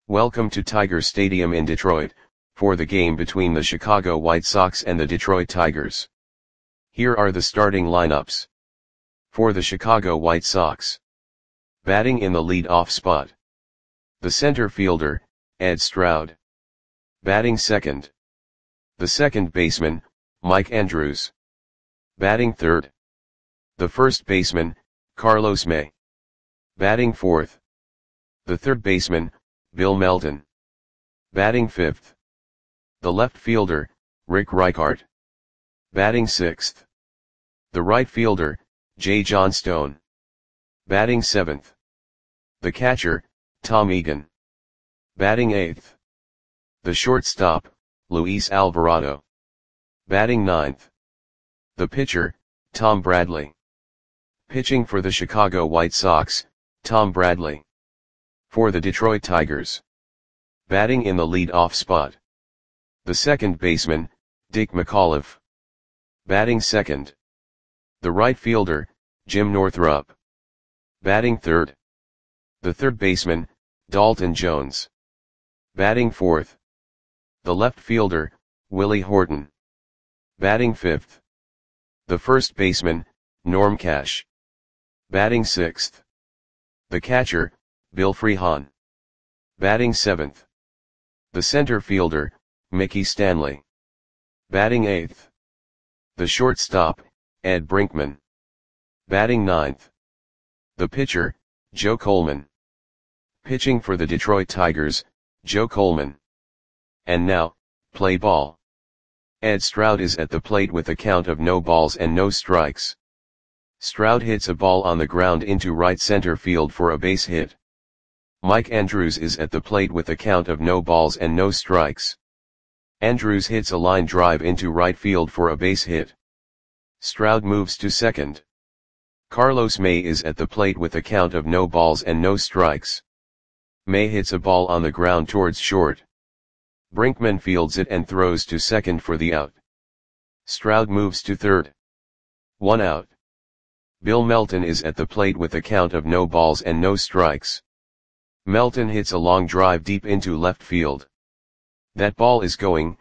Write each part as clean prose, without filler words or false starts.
Welcome to Tiger Stadium in Detroit, for the game between the Chicago White Sox and the Detroit Tigers. Here are the starting lineups. For the Chicago White Sox. Batting in the lead-off spot. The center fielder, Ed Stroud. Batting second. The second baseman, Mike Andrews. Batting third. The first baseman, Carlos May. Batting fourth. The third baseman, Bill Melton. Batting fifth. The left fielder, Rick Reichart. Batting sixth. The right fielder, Jay Johnstone. Batting seventh. The catcher, Tom Egan. Batting eighth. The shortstop, Luis Alvarado. Batting ninth. The pitcher, Tom Bradley. Pitching for the Chicago White Sox, Tom Bradley. For the Detroit Tigers. Batting in the lead-off spot. The second baseman, Dick McAuliffe. Batting second. The right fielder, Jim Northrup. Batting third. The third baseman, Dalton Jones. Batting fourth. The left fielder, Willie Horton. Batting fifth. The first baseman, Norm Cash. Batting sixth. The catcher, Bill Freehan. Batting seventh. The center fielder, Mickey Stanley. Batting eighth. The shortstop, Ed Brinkman. Batting ninth. The pitcher, Joe Coleman. Pitching for the Detroit Tigers, Joe Coleman. And now, play ball. Ed Stroud is at the plate with a count of no balls and no strikes. Stroud hits a ball on the ground into right center field for a base hit. Mike Andrews is at the plate with a count of no balls and no strikes. Andrews hits a line drive into right field for a base hit. Stroud moves to second. Carlos May is at the plate with a count of no balls and no strikes. May hits a ball on the ground towards short. Brinkman fields it and throws to second for the out. Stroud moves to third. 1 out. Bill Melton is at the plate with a count of no balls and no strikes. Melton hits a long drive deep into left field. That ball is gone.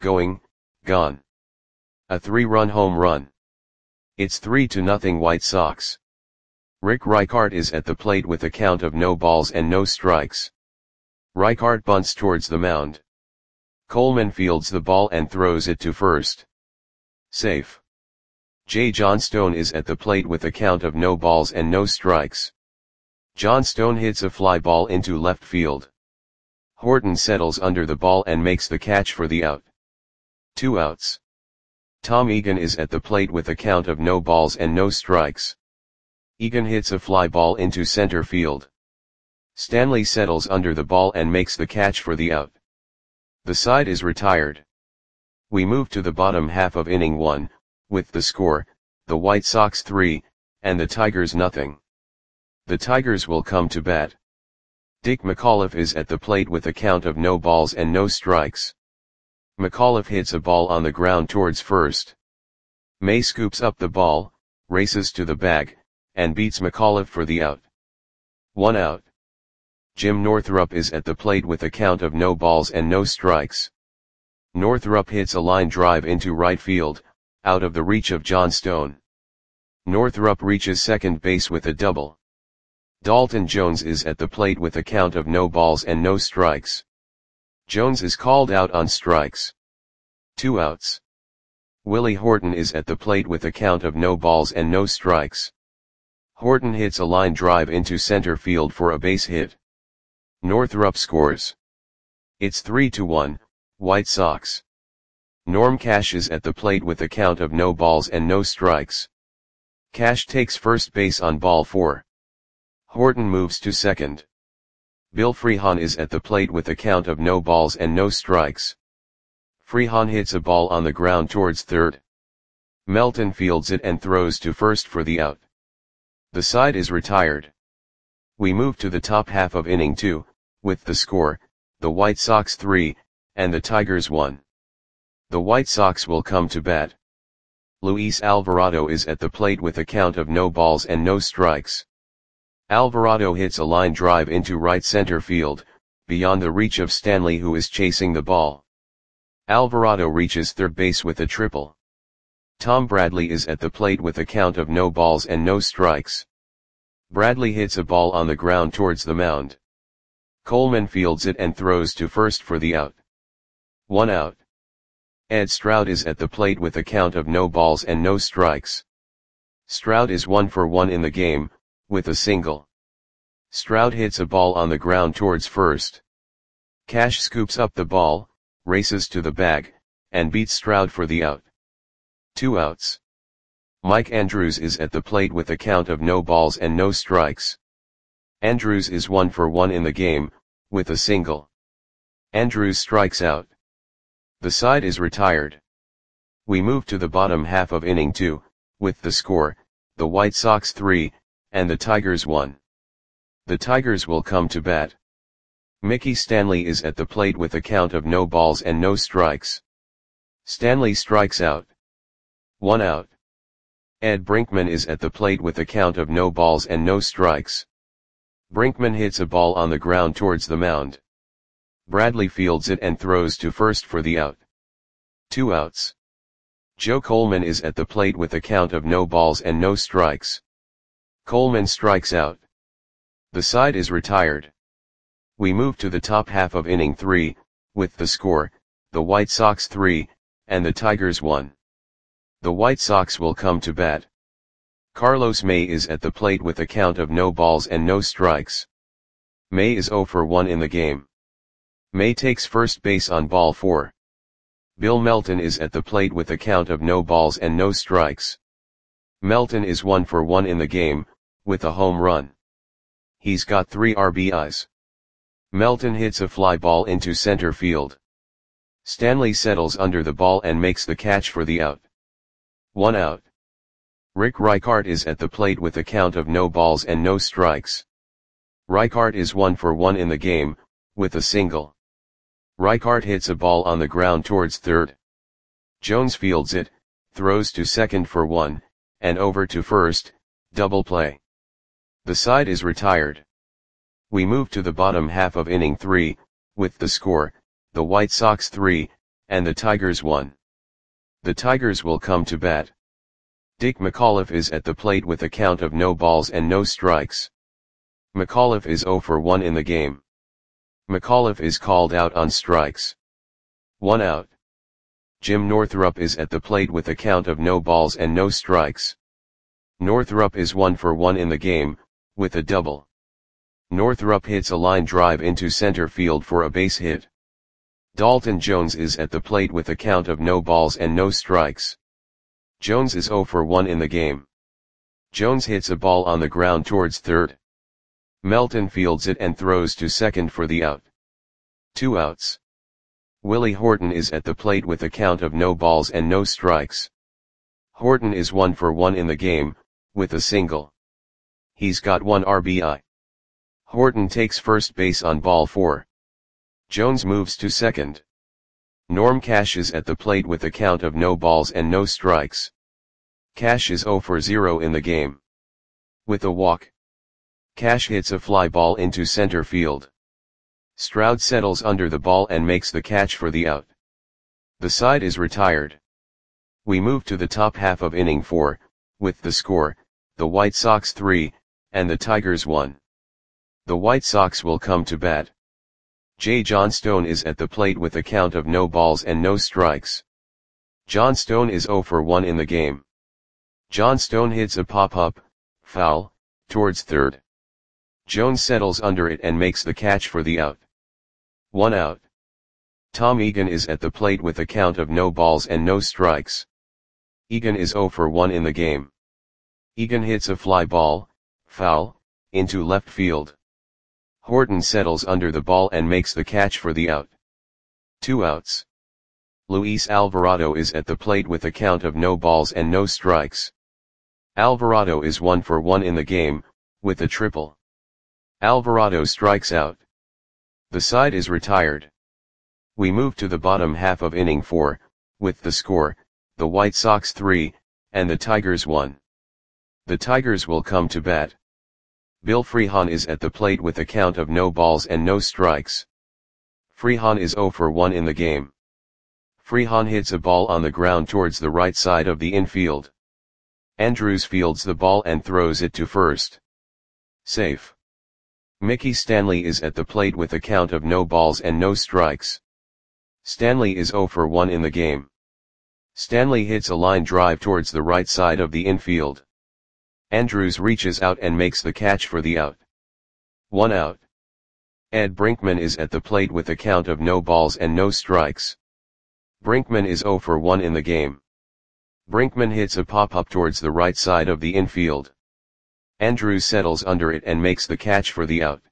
A 3-run home run. It's 3-0 White Sox. Rick Reichart is at the plate with a count of no balls and no strikes. Reichart bunts towards the mound. Coleman fields the ball and throws it to first. Safe. Jay Johnstone is at the plate with a count of no balls and no strikes. Johnstone hits a fly ball into left field. Horton settles under the ball and makes the catch for the out. 2 outs. Tom Egan is at the plate with a count of no balls and no strikes. Egan hits a fly ball into center field. Stanley settles under the ball and makes the catch for the out. The side is retired. We move to the bottom half of inning 1, with the score, the White Sox 3, and the Tigers nothing. The Tigers will come to bat. Dick McAuliffe is at the plate with a count of no balls and no strikes. McAuliffe hits a ball on the ground towards first. May scoops up the ball, races to the bag, and beats McAuliffe for the out. 1 out. Jim Northrup is at the plate with a count of no balls and no strikes. Northrup hits a line drive into right field, out of the reach of Johnstone. Northrup reaches second base with a double. Dalton Jones is at the plate with a count of no balls and no strikes. Jones is called out on strikes. 2 outs. Willie Horton is at the plate with a count of no balls and no strikes. Horton hits a line drive into center field for a base hit. Northrup scores. It's 3-1, White Sox. Norm Cash is at the plate with a count of no balls and no strikes. Cash takes first base on ball 4. Horton moves to second. Bill Freehan is at the plate with a count of no balls and no strikes. Freehan hits a ball on the ground towards third. Melton fields it and throws to first for the out. The side is retired. We move to the top half of inning 2, with the score, the White Sox 3, and the Tigers 1. The White Sox will come to bat. Luis Alvarado is at the plate with a count of no balls and no strikes. Alvarado hits a line drive into right center field, beyond the reach of Stanley, who is chasing the ball. Alvarado reaches third base with a triple. Tom Bradley is at the plate with a count of no balls and no strikes. Bradley hits a ball on the ground towards the mound. Coleman fields it and throws to first for the out. 1 out. Ed Stroud is at the plate with a count of no balls and no strikes. Stroud is 1 for 1 in the game, with a single. Stroud hits a ball on the ground towards first. Cash scoops up the ball, races to the bag, and beats Stroud for the out. 2 outs. Mike Andrews is at the plate with a count of no balls and no strikes. Andrews is 1 for 1 in the game, with a single. Andrews strikes out. The side is retired. We move to the bottom half of inning 2, with the score, the White Sox 3, and the Tigers 1. The Tigers will come to bat. Mickey Stanley is at the plate with a count of no balls and no strikes. Stanley strikes out. 1 out. Ed Brinkman is at the plate with a count of no balls and no strikes. Brinkman hits a ball on the ground towards the mound. Bradley fields it and throws to first for the out. 2 outs. Joe Coleman is at the plate with a count of no balls and no strikes. Coleman strikes out. The side is retired. We move to the top half of inning 3, with the score, the White Sox 3, and the Tigers 1. The White Sox will come to bat. Carlos May is at the plate with a count of no balls and no strikes. May is 0 for 1 in the game. May takes first base on ball 4. Bill Melton is at the plate with a count of no balls and no strikes. Melton is 1 for 1 in the game, with a home run. He's got 3 RBIs. Melton hits a fly ball into center field. Stanley settles under the ball and makes the catch for the out. 1 out. Rick Reichart is at the plate with a count of no balls and no strikes. Reichart is 1 for 1 in the game, with a single. Reichart hits a ball on the ground towards third. Jones fields it, throws to second for 1, and over to first, double play. The side is retired. We move to the bottom half of inning 3, with the score, the White Sox 3, and the Tigers 1. The Tigers will come to bat. Dick McAuliffe is at the plate with a count of no balls and no strikes. McAuliffe is 0 for 1 in the game. McAuliffe is called out on strikes. 1 out. Jim Northrup is at the plate with a count of no balls and no strikes. Northrup is 1 for 1 in the game, with a double. Northrup hits a line drive into center field for a base hit. Dalton Jones is at the plate with a count of no balls and no strikes. Jones is 0 for 1 in the game. Jones hits a ball on the ground towards third. Melton fields it and throws to second for the out. 2 outs. Willie Horton is at the plate with a count of no balls and no strikes. Horton is 1 for 1 in the game, with a single. He's got 1 RBI. Horton takes first base on ball 4. Jones moves to second. Norm Cash is at the plate with a count of no balls and no strikes. Cash is 0 for 0 in the game. With a walk. Cash hits a fly ball into center field. Stroud settles under the ball and makes the catch for the out. The side is retired. We move to the top half of inning 4, with the score, the White Sox 3, and the Tigers 1. The White Sox will come to bat. J. Johnstone is at the plate with a count of no balls and no strikes. Johnstone is 0 for 1 in the game. Johnstone hits a pop-up, foul, towards third. Jones settles under it and makes the catch for the out. 1 out. Tom Egan is at the plate with a count of no balls and no strikes. Egan is 0 for 1 in the game. Egan hits a fly ball, foul, into left field. Horton settles under the ball and makes the catch for the out. 2 outs. Luis Alvarado is at the plate with a count of no balls and no strikes. Alvarado is 1 for 1 in the game, with a triple. Alvarado strikes out. The side is retired. We move to the bottom half of inning 4, with the score, the White Sox 3, and the Tigers 1. The Tigers will come to bat. Bill Freehan is at the plate with a count of no balls and no strikes. Freehan is 0 for 1 in the game. Freehan hits a ball on the ground towards the right side of the infield. Andrews fields the ball and throws it to first. Safe. Mickey Stanley is at the plate with a count of no balls and no strikes. Stanley is 0 for 1 in the game. Stanley hits a line drive towards the right side of the infield. Andrews reaches out and makes the catch for the out. 1 out. Ed Brinkman is at the plate with a count of no balls and no strikes. Brinkman is 0 for 1 in the game. Brinkman hits a pop-up towards the right side of the infield. Andrews settles under it and makes the catch for the out.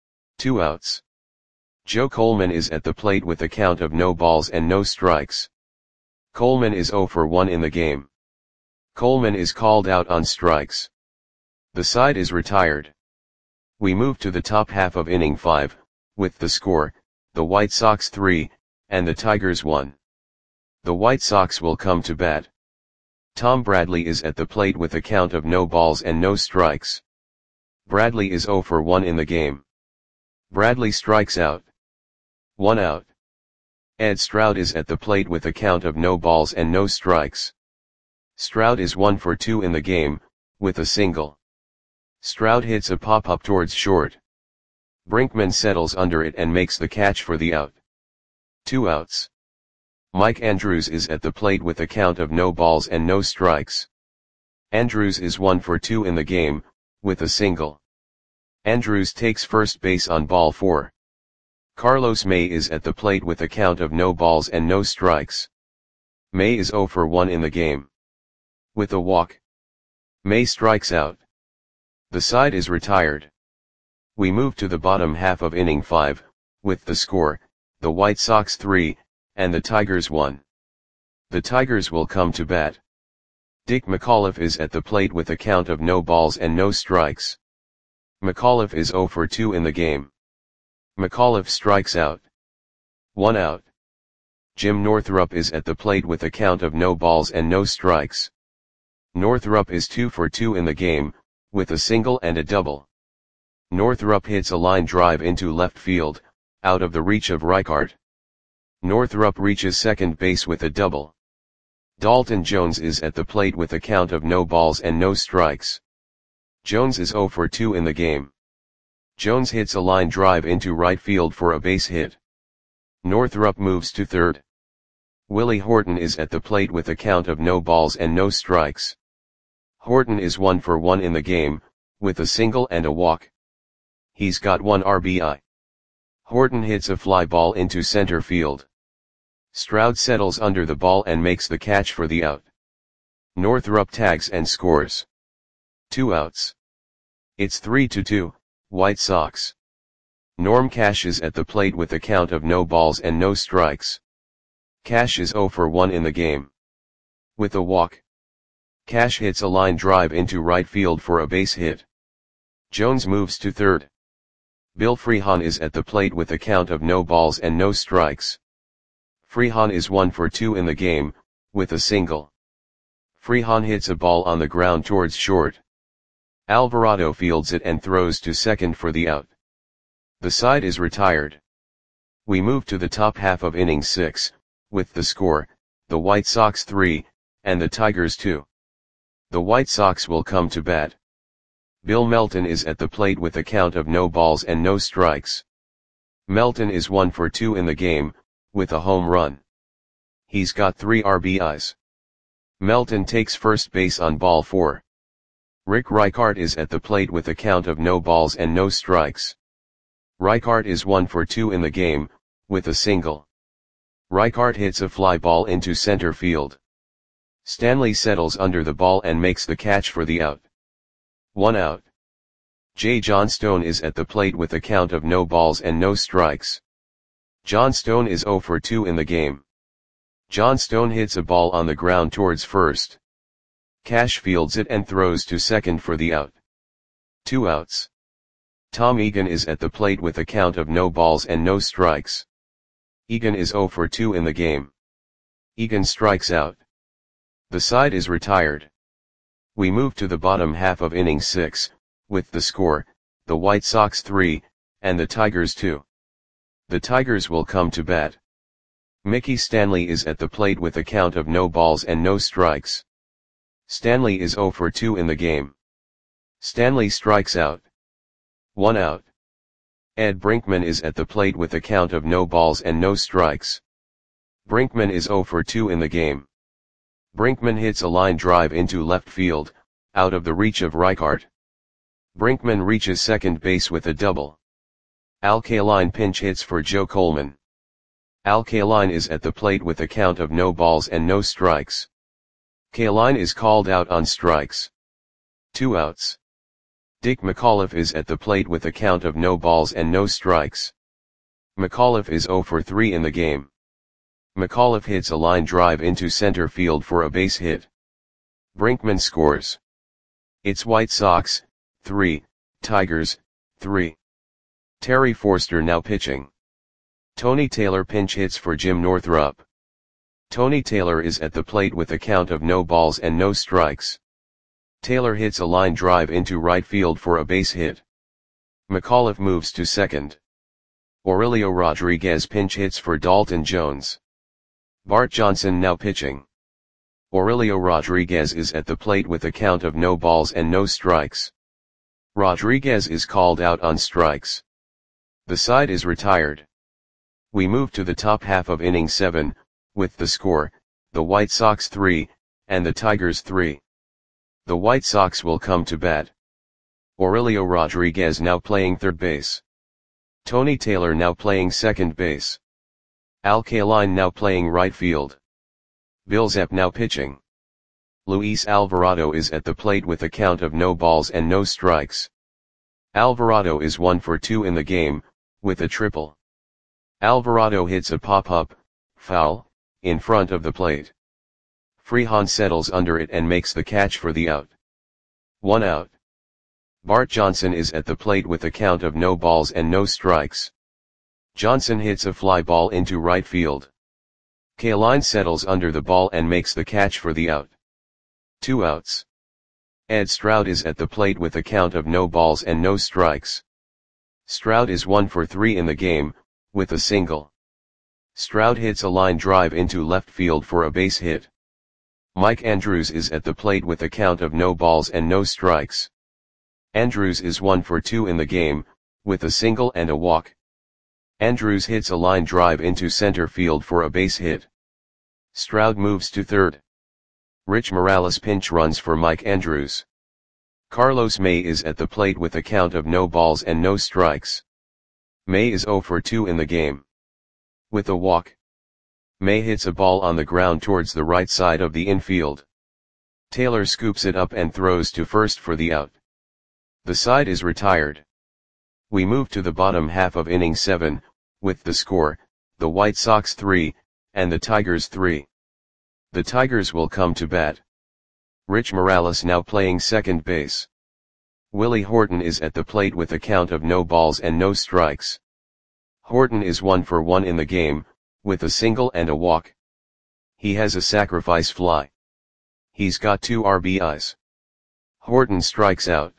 2 outs. Joe Coleman is at the plate with a count of no balls and no strikes. Coleman is 0 for 1 in the game. Coleman is called out on strikes. The side is retired. We move to the top half of inning 5, with the score, the White Sox 3, and the Tigers 1. The White Sox will come to bat. Tom Bradley is at the plate with a count of no balls and no strikes. Bradley is 0 for 1 in the game. Bradley strikes out. 1 out. Ed Stroud is at the plate with a count of no balls and no strikes. Stroud is 1 for 2 in the game, with a single. Stroud hits a pop-up towards short. Brinkman settles under it and makes the catch for the out. 2 outs. Mike Andrews is at the plate with a count of no balls and no strikes. Andrews is 1 for 2 in the game, with a single. Andrews takes first base on ball 4. Carlos May is at the plate with a count of no balls and no strikes. May is 0 for 1 in the game. With a walk. May strikes out. The side is retired. We move to the bottom half of inning 5, with the score, the White Sox 3, and the Tigers 1. The Tigers will come to bat. Dick McAuliffe is at the plate with a count of no balls and no strikes. McAuliffe is 0 for 2 in the game. McAuliffe strikes out. 1 out. Jim Northrup is at the plate with a count of no balls and no strikes. Northrup is 2 for 2 in the game, with a single and a double. Northrup hits a line drive into left field, out of the reach of Reichart. Northrup reaches second base with a double. Dalton Jones is at the plate with a count of no balls and no strikes. Jones is 0 for 2 in the game. Jones hits a line drive into right field for a base hit. Northrup moves to third. Willie Horton is at the plate with a count of no balls and no strikes. Horton is 1 for 1 in the game, with a single and a walk. He's got 1 RBI. Horton hits a fly ball into center field. Stroud settles under the ball and makes the catch for the out. Northrup tags and scores. 2 outs. It's 3-2, White Sox. Norm Cash is at the plate with a count of no balls and no strikes. Cash is 0 for 1 in the game. With a walk. Cash hits a line drive into right field for a base hit. Jones moves to third. Bill Freehan is at the plate with a count of no balls and no strikes. Freehan is 1 for 2 in the game, with a single. Freehan hits a ball on the ground towards short. Alvarado fields it and throws to second for the out. The side is retired. We move to the top half of inning 6, with the score, the White Sox 3, and the Tigers 2. The White Sox will come to bat. Bill Melton is at the plate with a count of no balls and no strikes. Melton is 1 for 2 in the game, with a home run. He's got 3 RBIs. Melton takes first base on ball 4. Rick Reichart is at the plate with a count of no balls and no strikes. Reichart is 1 for 2 in the game, with a single. Reichart hits a fly ball into center field. Stanley settles under the ball and makes the catch for the out. 1 out. J. Johnstone is at the plate with a count of no balls and no strikes. Johnstone is 0 for 2 in the game. Johnstone hits a ball on the ground towards first. Cash fields it and throws to second for the out. 2 outs. Tom Egan is at the plate with a count of no balls and no strikes. Egan is 0 for 2 in the game. Egan strikes out. The side is retired. We move to the bottom half of inning 6, with the score, the White Sox 3, and the Tigers 2. The Tigers will come to bat. Mickey Stanley is at the plate with a count of no balls and no strikes. Stanley is 0 for 2 in the game. Stanley strikes out. 1 out. Ed Brinkman is at the plate with a count of no balls and no strikes. Brinkman is 0 for 2 in the game. Brinkman hits a line drive into left field, out of the reach of Reichart. Brinkman reaches second base with a double. Al Kaline pinch hits for Joe Coleman. Al Kaline is at the plate with a count of no balls and no strikes. Kaline is called out on strikes. 2 outs. Dick McAuliffe is at the plate with a count of no balls and no strikes. McAuliffe is 0 for 3 in the game. McAuliffe hits a line drive into center field for a base hit. Brinkman scores. It's White Sox, 3, Tigers, 3. Terry Forster now pitching. Tony Taylor pinch hits for Jim Northrup. Tony Taylor is at the plate with a count of no balls and no strikes. Taylor hits a line drive into right field for a base hit. McAuliffe moves to second. Aurelio Rodriguez pinch hits for Dalton Jones. Bart Johnson now pitching. Aurelio Rodriguez is at the plate with a count of no balls and no strikes. Rodriguez is called out on strikes. The side is retired. We move to the top half of inning 7, with the score, the White Sox 3, and the Tigers 3. The White Sox will come to bat. Aurelio Rodriguez now playing third base. Tony Taylor now playing second base. Al Kaline now playing right field. Bill Zepp now pitching. Luis Alvarado is at the plate with a count of no balls and no strikes. Alvarado is 1 for 2 in the game, with a triple. Alvarado hits a pop-up, foul, in front of the plate. Freehan settles under it and makes the catch for the out. 1 out. Bart Johnson is at the plate with a count of no balls and no strikes. Johnson hits a fly ball into right field. Kaline settles under the ball and makes the catch for the out. 2 outs. Ed Stroud is at the plate with a count of no balls and no strikes. Stroud is 1 for 3 in the game, with a single. Stroud hits a line drive into left field for a base hit. Mike Andrews is at the plate with a count of no balls and no strikes. Andrews is 1 for 2 in the game, with a single and a walk. Andrews hits a line drive into center field for a base hit. Stroud moves to third. Rich Morales pinch runs for Mike Andrews. Carlos May is at the plate with a count of no balls and no strikes. May is 0 for 2 in the game. With a walk. May hits a ball on the ground towards the right side of the infield. Taylor scoops it up and throws to first for the out. The side is retired. We move to the bottom half of inning 7, with the score, the White Sox 3, and the Tigers 3. The Tigers will come to bat. Rich Morales now playing second base. Willie Horton is at the plate with a count of no balls and no strikes. Horton is 1 for 1 in the game, with a single and a walk. He has a sacrifice fly. He's got 2 RBIs. Horton strikes out.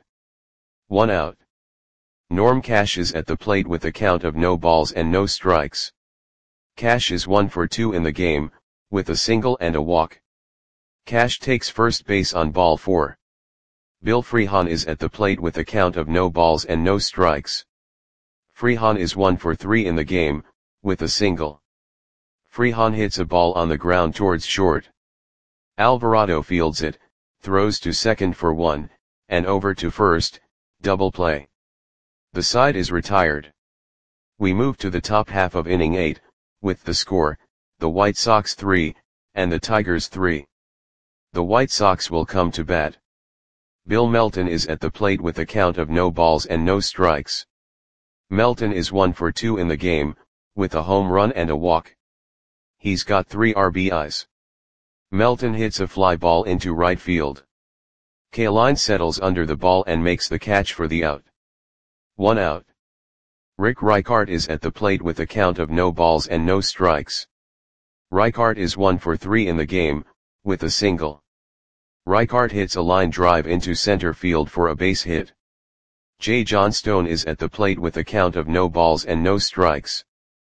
1 out. Norm Cash is at the plate with a count of no balls and no strikes. Cash is 1 for 2 in the game, with a single and a walk. Cash takes first base on ball 4. Bill Freehan is at the plate with a count of no balls and no strikes. Freehan is 1 for 3 in the game, with a single. Freehan hits a ball on the ground towards short. Alvarado fields it, throws to second for 1, and over to first, double play. The side is retired. We move to the top half of inning 8, with the score, the White Sox 3, and the Tigers 3. The White Sox will come to bat. Bill Melton is at the plate with a count of no balls and no strikes. Melton is 1 for 2 in the game, with a home run and a walk. He's got 3 RBIs. Melton hits a fly ball into right field. Kaline settles under the ball and makes the catch for the out. 1 out. Rick Reichart is at the plate with a count of no balls and no strikes. Reichart is 1 for 3 in the game, with a single. Reichart hits a line drive into center field for a base hit. J. Johnstone is at the plate with a count of no balls and no strikes.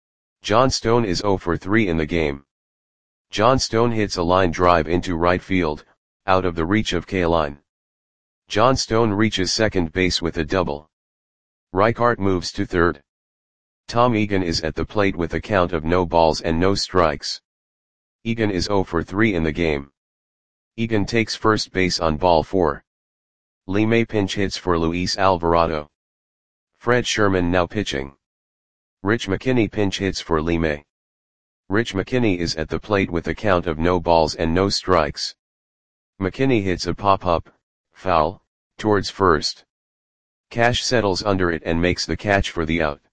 John Stone is 0 for 3 in the game. John Stone hits a line drive into right field, out of the reach of Kaline. John Stone reaches second base with a double. Reichart moves to third. Tom Egan is at the plate with a count of no balls and no strikes. Egan is 0 for 3 in the game. Egan takes first base on ball 4. Lee May pinch hits for Luis Alvarado. Fred Sherman now pitching. Rich McKinney pinch hits for Lee May. Rich McKinney is at the plate with a count of no balls and no strikes. McKinney hits a pop-up, foul, towards first. Cash settles under it and makes the catch for the out.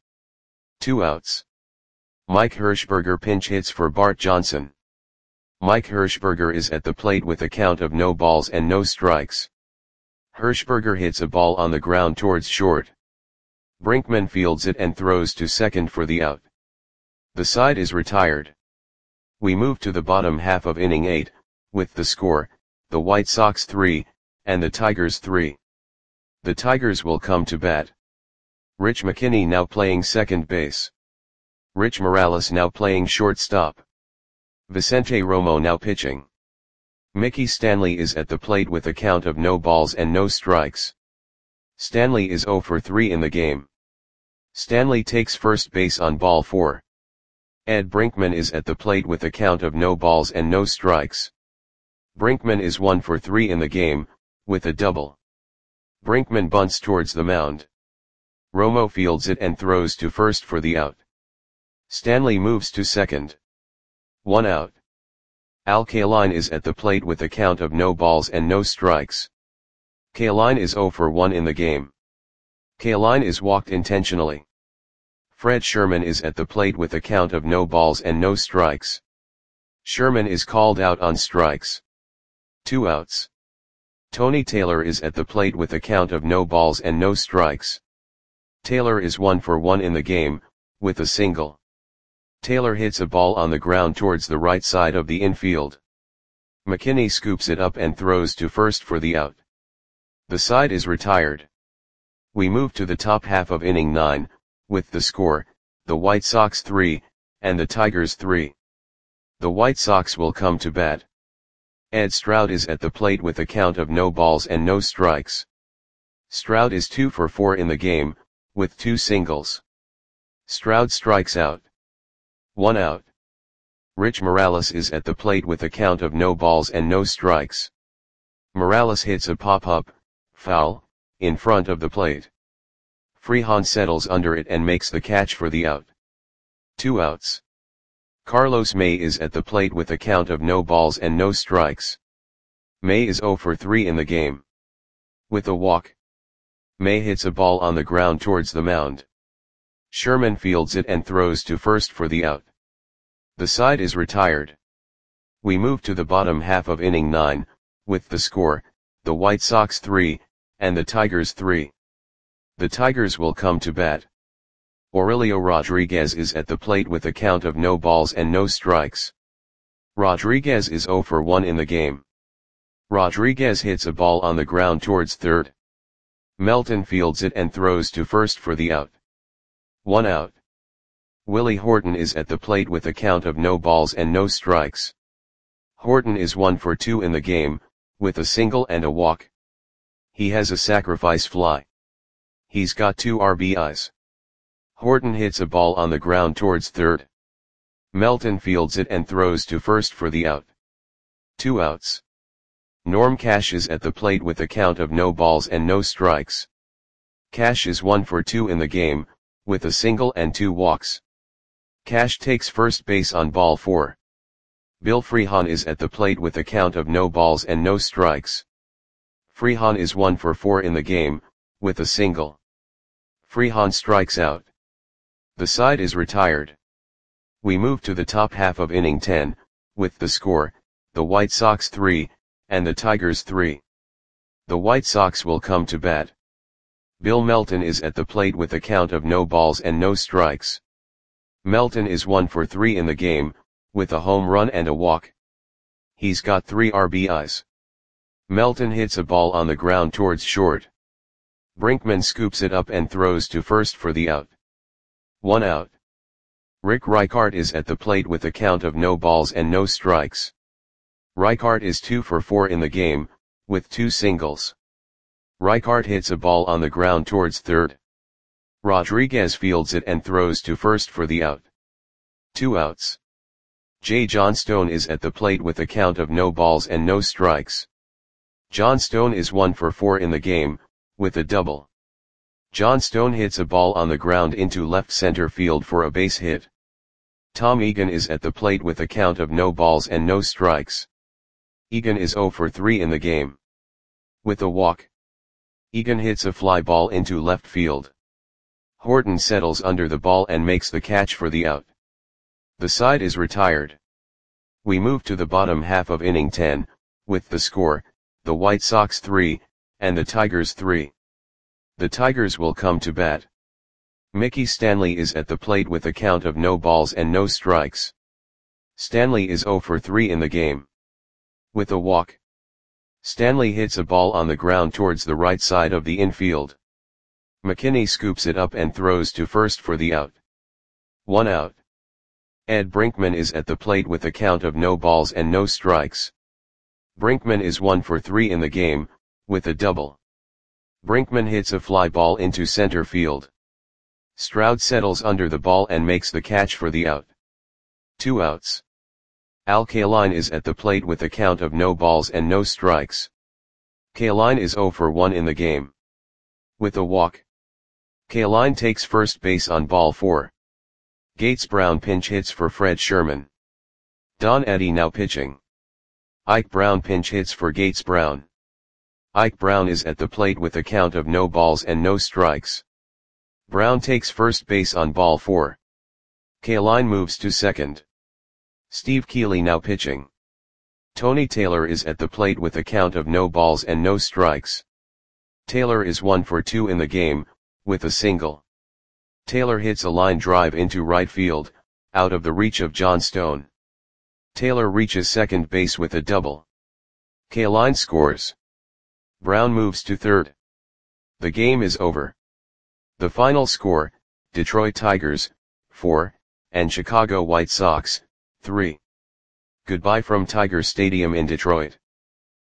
2 outs. Mike Hirschberger pinch hits for Bart Johnson. Mike Hirschberger is at the plate with a count of no balls and no strikes. Hirschberger hits a ball on the ground towards short. Brinkman fields it and throws to second for the out. The side is retired. We move to the bottom half of inning 8, with the score, the White Sox 3, and the Tigers 3. The Tigers will come to bat. Rich McKinney now playing second base. Rich Morales now playing shortstop. Vicente Romo now pitching. Mickey Stanley is at the plate with a count of no balls and no strikes. Stanley is 0 for 3 in the game. Stanley takes first base on ball 4. Ed Brinkman is at the plate with a count of no balls and no strikes. Brinkman is 1 for 3 in the game, with a double. Brinkman bunts towards the mound. Romo fields it and throws to first for the out. Stanley moves to second. 1 out. Al Kaline is at the plate with a count of no balls and no strikes. Kaline is 0 for 1 in the game. Kaline is walked intentionally. Fred Sherman is at the plate with a count of no balls and no strikes. Sherman is called out on strikes. 2 outs. Tony Taylor is at the plate with a count of no balls and no strikes. Taylor is 1 for 1 in the game, with a single. Taylor hits a ball on the ground towards the right side of the infield. McKinney scoops it up and throws to first for the out. The side is retired. We move to the top half of inning 9, with the score, the White Sox 3, and the Tigers 3. The White Sox will come to bat. Ed Stroud is at the plate with a count of no balls and no strikes. Stroud is 2 for 4 in the game, with 2 singles. Stroud strikes out. 1 out. Rich Morales is at the plate with a count of no balls and no strikes. Morales hits a pop-up, foul, in front of the plate. Freehan settles under it and makes the catch for the out. 2 outs. Carlos May is at the plate with a count of no balls and no strikes. May is 0 for 3 in the game. With a walk. May hits a ball on the ground towards the mound. Sherman fields it and throws to first for the out. The side is retired. We move to the bottom half of inning 9, with the score, the White Sox 3, and the Tigers 3. The Tigers will come to bat. Aurelio Rodriguez is at the plate with a count of no balls and no strikes. Rodriguez is 0 for 1 in the game. Rodriguez hits a ball on the ground towards third. Melton fields it and throws to first for the out. 1 out. Willie Horton is at the plate with a count of no balls and no strikes. Horton is 1 for 2 in the game, with a single and a walk. He has a sacrifice fly. He's got 2 RBIs. Horton hits a ball on the ground towards third. Melton fields it and throws to first for the out. 2 outs. Norm Cash is at the plate with a count of no balls and no strikes. Cash is 1 for 2 in the game, with a single and 2 walks. Cash takes first base on ball 4. Bill Freehan is at the plate with a count of no balls and no strikes. Freehan is 1 for 4 in the game, with a single. Freehan strikes out. The side is retired. We move to the top half of inning 10, with the score, the White Sox 3, and the Tigers 3. The White Sox will come to bat. Bill Melton is at the plate with a count of no balls and no strikes. Melton is 1 for 3 in the game, with a home run and a walk. He's got 3 RBIs. Melton hits a ball on the ground towards short. Brinkman scoops it up and throws to first for the out. 1 out. Rick Reichart is at the plate with a count of no balls and no strikes. Reichart is 2 for 4 in the game, with 2 singles. Reichart hits a ball on the ground towards third. Rodriguez fields it and throws to first for the out. 2 outs. J. Johnstone is at the plate with a count of no balls and no strikes. Johnstone is 1 for 4 in the game, with a double. Johnstone hits a ball on the ground into left center field for a base hit. Tom Egan is at the plate with a count of no balls and no strikes. Egan is 0 for 3 in the game. With a walk. Egan hits a fly ball into left field. Horton settles under the ball and makes the catch for the out. The side is retired. We move to the bottom half of inning 10, with the score, the White Sox 3, and the Tigers 3. The Tigers will come to bat. Mickey Stanley is at the plate with a count of no balls and no strikes. Stanley is 0 for 3 in the game. With a walk. Stanley hits a ball on the ground towards the right side of the infield. McKinney scoops it up and throws to first for the out. 1 out. Ed Brinkman is at the plate with a count of no balls and no strikes. Brinkman is 1 for 3 in the game, with a double. Brinkman hits a fly ball into center field. Stroud settles under the ball and makes the catch for the out. 2 outs. Al Kaline is at the plate with a count of no balls and no strikes. Kaline is 0 for 1 in the game. With a walk. Kaline takes first base on ball 4. Gates Brown pinch hits for Fred Sherman. Don Eddy now pitching. Ike Brown pinch hits for Gates Brown. Ike Brown is at the plate with a count of no balls and no strikes. Brown takes first base on ball 4. Kaline moves to second. Steve Keeley now pitching. Tony Taylor is at the plate with a count of no balls and no strikes. Taylor is 1 for 2 in the game, with a single. Taylor hits a line drive into right field, out of the reach of Johnstone. Taylor reaches second base with a double. Kaline scores. Brown moves to third. The game is over. The final score, Detroit Tigers, 4, and Chicago White Sox, 3. Goodbye from Tiger Stadium in Detroit.